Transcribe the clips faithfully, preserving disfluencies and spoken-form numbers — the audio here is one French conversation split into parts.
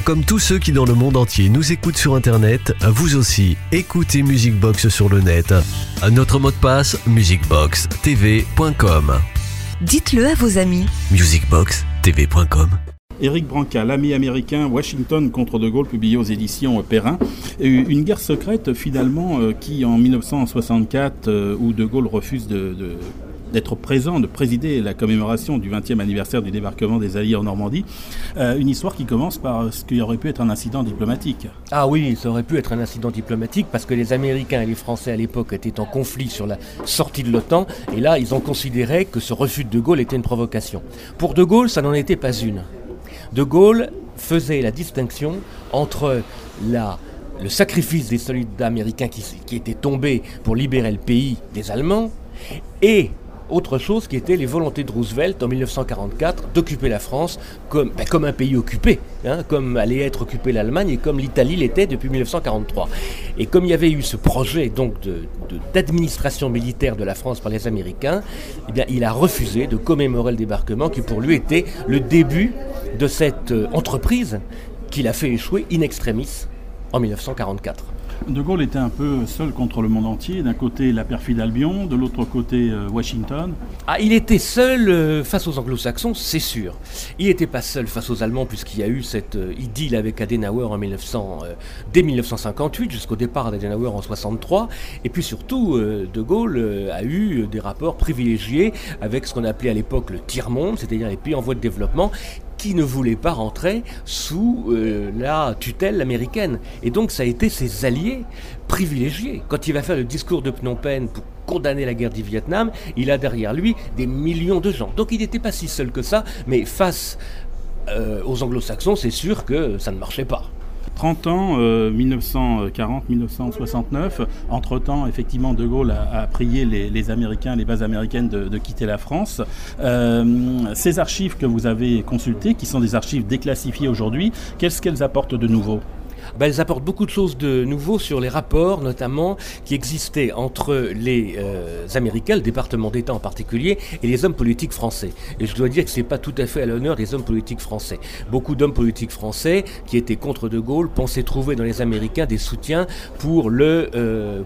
Comme tous ceux qui dans le monde entier nous écoutent sur internet, vous aussi, écoutez Musicbox sur le net. Notre mot de passe, musicbox t v point com. Dites-le à vos amis. musicbox t v point com. Éric Branca, l'ami américain, Washington contre De Gaulle, publié aux éditions Perrin. Une guerre secrète finalement qui en dix-neuf cent soixante-quatre, où De Gaulle refuse de, de, d'être présent, de présider la commémoration du vingtième anniversaire du débarquement des Alliés en Normandie. Euh, une histoire qui commence par ce qui aurait pu être un incident diplomatique. Ah oui, ça aurait pu être un incident diplomatique parce que les Américains et les Français à l'époque étaient en conflit sur la sortie de l'OTAN et là ils ont considéré que ce refus de De Gaulle était une provocation. Pour De Gaulle, ça n'en était pas une. De Gaulle faisait la distinction entre la, le sacrifice des soldats américains qui, qui étaient tombés pour libérer le pays des Allemands et autre chose qui était les volontés de Roosevelt en dix-neuf cent quarante-quatre d'occuper la France comme, ben, comme un pays occupé, hein, comme allait être occupée l'Allemagne et comme l'Italie l'était depuis dix-neuf cent quarante-trois. Et comme il y avait eu ce projet donc de, de, d'administration militaire de la France par les Américains, eh bien, il a refusé de commémorer le débarquement qui pour lui était le début de cette euh, entreprise qu'il a fait échouer in extremis en dix-neuf cent quarante-quatre. De Gaulle était un peu seul contre le monde entier. D'un côté, la perfide Albion, de l'autre côté, euh, Washington. Ah, il était seul euh, face aux anglo-saxons, c'est sûr. Il n'était pas seul face aux Allemands, puisqu'il y a eu cette euh, idylle avec Adenauer en mille neuf cents, euh, dès dix-neuf cent cinquante-huit, jusqu'au départ d'Adenauer en soixante-trois. Et puis surtout, euh, De Gaulle euh, a eu des rapports privilégiés avec ce qu'on appelait à l'époque le tiers-monde, c'est-à-dire les pays en voie de développement, qui ne voulaient pas rentrer sous euh, la tutelle américaine. Et donc ça a été ses alliés privilégiés. Quand il va faire le discours de Phnom Penh pour condamner la guerre du Vietnam, il a derrière lui des millions de gens. Donc il n'était pas si seul que ça, mais face euh, aux anglo-saxons, c'est sûr que ça ne marchait pas. trente ans, euh, dix-neuf cent quarante à dix-neuf cent soixante-neuf. Entre-temps, effectivement, De Gaulle a, a prié les, les Américains, les bases américaines de, de quitter la France. Euh, ces archives que vous avez consultées, qui sont des archives déclassifiées aujourd'hui, qu'est-ce qu'elles apportent de nouveau ? Ben, elles apportent beaucoup de choses de nouveau sur les rapports, notamment, qui existaient entre les euh, Américains, le département d'État en particulier, et les hommes politiques français. Et je dois dire que ce n'est pas tout à fait à l'honneur des hommes politiques français. Beaucoup d'hommes politiques français, qui étaient contre De Gaulle, pensaient trouver dans les Américains des soutiens pour le... Euh,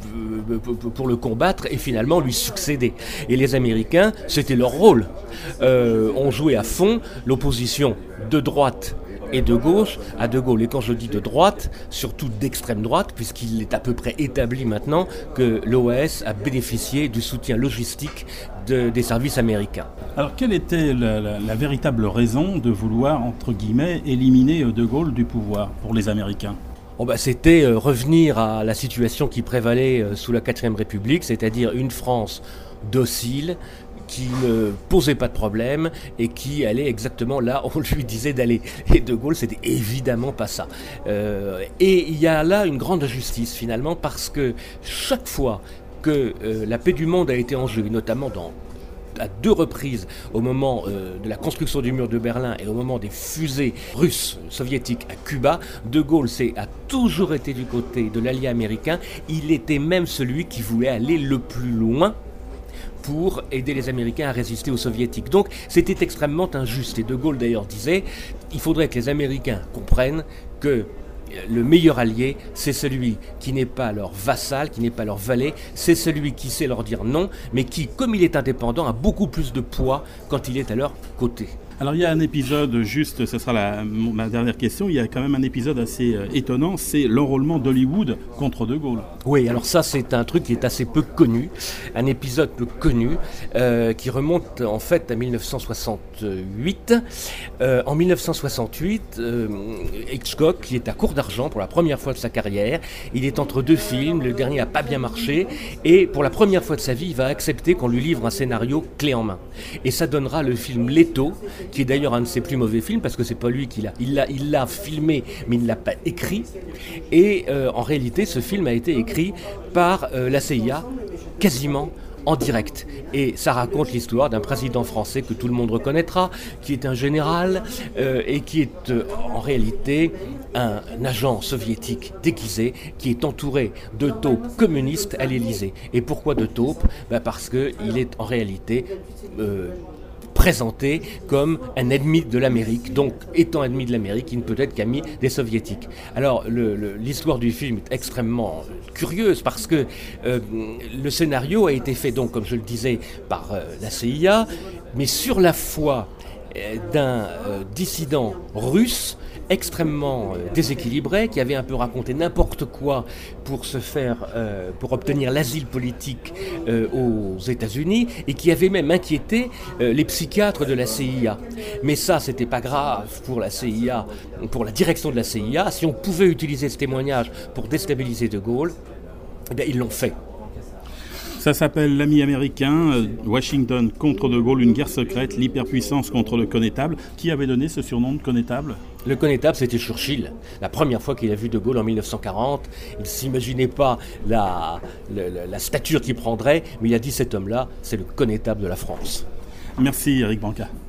pour le combattre et finalement lui succéder. Et les Américains, c'était leur rôle. Euh, on jouait à fond l'opposition de droite et de gauche à De Gaulle. Et quand je dis de droite, surtout d'extrême droite, puisqu'il est à peu près établi maintenant que l'O A S a bénéficié du soutien logistique de, des services américains. Alors quelle était la, la, la véritable raison de vouloir, entre guillemets, éliminer De Gaulle du pouvoir pour les Américains ? Oh bah, c'était euh, revenir à la situation qui prévalait euh, sous la quatrième République, c'est-à-dire une France docile, qui ne posait pas de problème et qui allait exactement là où on lui disait d'aller. Et De Gaulle, c'était évidemment pas ça. Euh, et il y a là une grande injustice finalement, parce que chaque fois que euh, la paix du monde a été en jeu, notamment dans à deux reprises au moment euh, de la construction du mur de Berlin et au moment des fusées russes, soviétiques à Cuba, De Gaulle c'est, a toujours été du côté de l'allié américain. Il était même celui qui voulait aller le plus loin pour aider les Américains à résister aux Soviétiques. Donc c'était extrêmement injuste. Et De Gaulle d'ailleurs disait, il faudrait que les Américains comprennent que le meilleur allié, c'est celui qui n'est pas leur vassal, qui n'est pas leur valet, c'est celui qui sait leur dire non, mais qui, comme il est indépendant, a beaucoup plus de poids quand il est à leur côté. Alors il y a un épisode, juste, ce sera la, ma dernière question, il y a quand même un épisode assez euh, étonnant, c'est l'enrôlement d'Hollywood contre De Gaulle. Oui, alors ça c'est un truc qui est assez peu connu, un épisode peu connu, euh, qui remonte en fait à dix-neuf cent soixante-huit. Euh, en dix-neuf cent soixante-huit, euh, Hitchcock, qui est à court d'argent pour la première fois de sa carrière, il est entre deux films, le dernier n'a pas bien marché, et pour la première fois de sa vie, il va accepter qu'on lui livre un scénario clé en main. Et ça donnera le film Leto, qui est d'ailleurs un de ses plus mauvais films, parce que c'est pas lui qui l'a, il l'a, il l'a filmé, mais il ne l'a pas écrit. Et euh, en réalité, ce film a été écrit par euh, la C I A, quasiment en direct. Et ça raconte l'histoire d'un président français que tout le monde reconnaîtra, qui est un général euh, et qui est euh, en réalité un, un agent soviétique déguisé qui est entouré de taupes communistes à l'Élysée. Et pourquoi de taupes ? Ben parce qu'il est en réalité... Euh, présenté comme un ennemi de l'Amérique. Donc, étant ennemi de l'Amérique, il ne peut être qu'ami des Soviétiques. Alors, le, le, l'histoire du film est extrêmement curieuse parce que euh, le scénario a été fait, donc, comme je le disais, par euh, la C I A, mais sur la foi euh, d'un euh, dissident russe extrêmement euh, déséquilibré, qui avait un peu raconté n'importe quoi pour se faire, euh, pour obtenir l'asile politique euh, aux États-Unis, et qui avait même inquiété euh, les psychiatres de la C I A. Mais ça, c'était pas grave pour la C I A, pour la direction de la C I A. Si on pouvait utiliser ce témoignage pour déstabiliser De Gaulle, eh bien, ils l'ont fait. Ça s'appelle L'ami américain, euh, Washington contre De Gaulle, une guerre secrète, l'hyperpuissance contre le connétable. Qui avait donné ce surnom de connétable ? Le connétable, c'était Churchill. La première fois qu'il a vu De Gaulle en mille neuf cent quarante, il ne s'imaginait pas la, la, la stature qu'il prendrait, mais il a dit cet homme-là, c'est le connétable de la France. Merci Eric Branca.